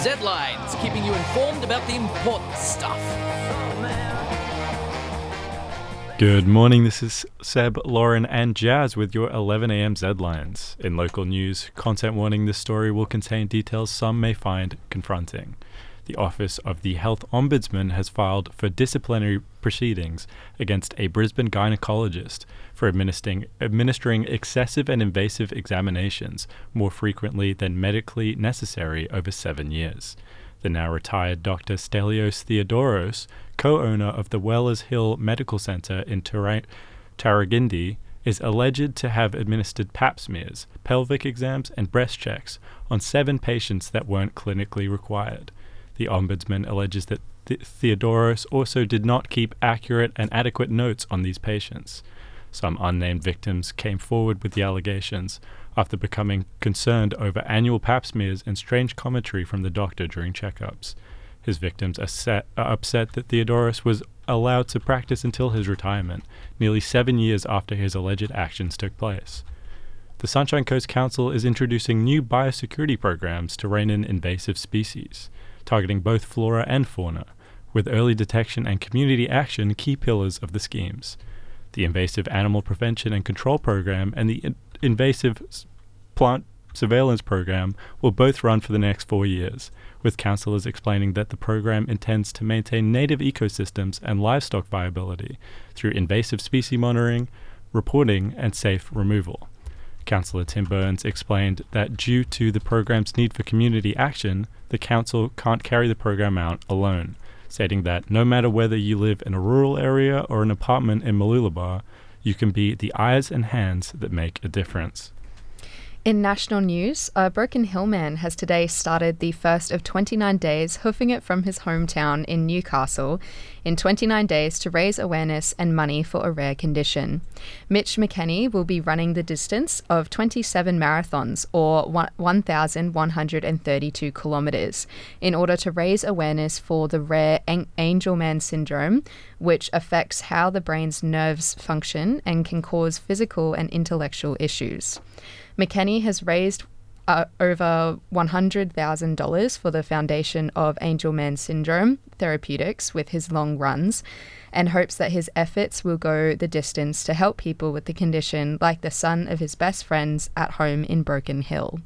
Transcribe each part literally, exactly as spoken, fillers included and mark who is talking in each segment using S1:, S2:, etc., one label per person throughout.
S1: Z-Lines, keeping you informed about the important stuff.
S2: Good morning, this is Seb, Lauren and Jazz with your eleven a.m. Z-Lines. In local news, content warning, this story will contain details some may find confronting. The Office of the Health Ombudsman has filed for disciplinary proceedings against a Brisbane gynecologist for administering, administering excessive and invasive examinations more frequently than medically necessary over seven years. The now retired Doctor Stelios Theodoros, co-owner of the Wellers Hill Medical Centre in Tar- Tarragindi, is alleged to have administered pap smears, pelvic exams and breast checks on seven patients that weren't clinically required. The Ombudsman alleges that Th- Theodoros also did not keep accurate and adequate notes on these patients. Some unnamed victims came forward with the allegations after becoming concerned over annual pap smears and strange commentary from the doctor during checkups. His victims are, set, are upset that Theodoros was allowed to practice until his retirement, nearly seven years after his alleged actions took place. The Sunshine Coast Council is introducing new biosecurity programs to rein in invasive species, targeting both flora and fauna, with early detection and community action key pillars of the schemes. The Invasive Animal Prevention and Control Program and the in- Invasive Plant Surveillance Program will both run for the next four years, with councillors explaining that the program intends to maintain native ecosystems and livestock viability through invasive species monitoring, reporting, and safe removal. Councillor Tim Burns explained that due to the program's need for community action, the council can't carry the program out alone, stating that no matter whether you live in a rural area or an apartment in Mooloolaba, you can be the eyes and hands that make a difference.
S3: In national news, a Broken Hill man has today started the first of twenty-nine days hoofing it from his hometown in Newcastle in twenty-nine days to raise awareness and money for a rare condition. Mitch McKenny will be running the distance of twenty-seven marathons, or one thousand one hundred thirty-two kilometres, in order to raise awareness for the rare Angelman syndrome, which affects how the brain's nerves function and can cause physical and intellectual issues. McKenny has raised uh, over one hundred thousand dollars for the foundation of Angelman Syndrome Therapeutics with his long runs, and hopes that his efforts will go the distance to help people with the condition, like the son of his best friends at home in Broken Hill.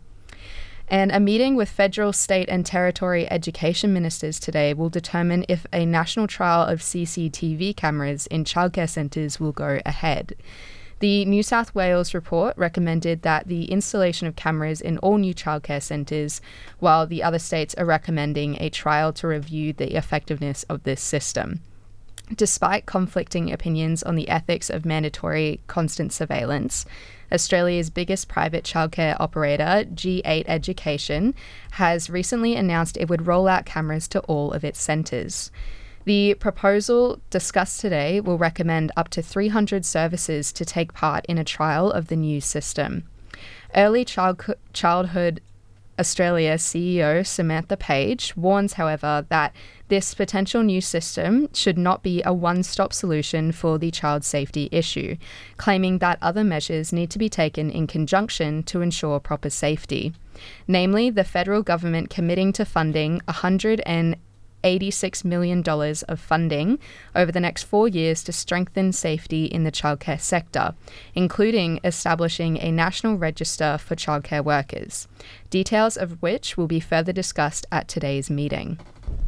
S3: And a meeting with federal, state and territory education ministers today will determine if a national trial of C C T V cameras in childcare centres will go ahead. The New South Wales report recommended that the installation of cameras in all new childcare centres, while the other states are recommending a trial to review the effectiveness of this system. Despite conflicting opinions on the ethics of mandatory constant surveillance, Australia's biggest private childcare operator, G eight Education, has recently announced it would roll out cameras to all of its centres. The proposal discussed today will recommend up to three hundred services to take part in a trial of the new system. Early Child- Childhood Australia C E O Samantha Page warns, however, that this potential new system should not be a one-stop solution for the child safety issue, claiming that other measures need to be taken in conjunction to ensure proper safety. Namely, the federal government committing to funding one hundred eighty-six million dollars of funding over the next four years to strengthen safety in the childcare sector, including establishing a national register for childcare workers, details of which will be further discussed at today's meeting.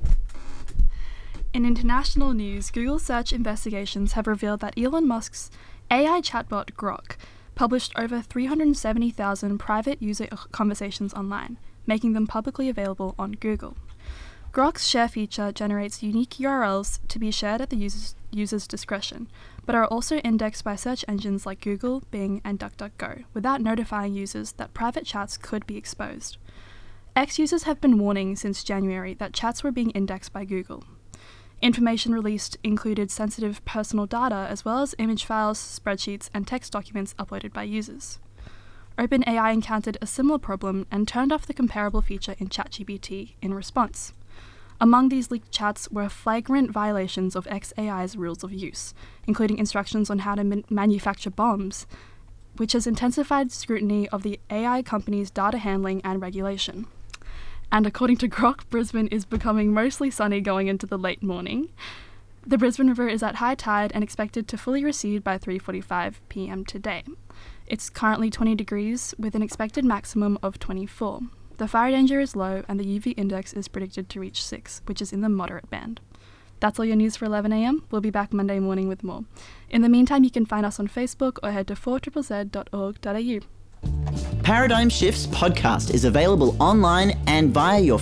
S4: In international news, Google search investigations have revealed that Elon Musk's A I chatbot Grok published over three hundred seventy thousand private user conversations online, making them publicly available on Google. Grok's share feature generates unique U R Ls to be shared at the user's, user's discretion, but are also indexed by search engines like Google, Bing, and DuckDuckGo, without notifying users that private chats could be exposed. X users have been warning since January that chats were being indexed by Google. Information released included sensitive personal data as well as image files, spreadsheets, and text documents uploaded by users. OpenAI encountered a similar problem and turned off the comparable feature in ChatGPT in response. Among these leaked chats were flagrant violations of xAI's rules of use, including instructions on how to man- manufacture bombs, which has intensified scrutiny of the A I company's data handling and regulation. And according to Grok, Brisbane is becoming mostly sunny going into the late morning. The Brisbane River is at high tide and expected to fully recede by three forty-five p m today. It's currently twenty degrees with an expected maximum of twenty-four. The fire danger is low and the U V index is predicted to reach six, which is in the moderate band. That's all your news for eleven a m. We'll be back Monday morning with more. In the meantime, you can find us on Facebook or head to four z z dot org dot a u.
S5: Paradigm Shifts podcast is available online and via your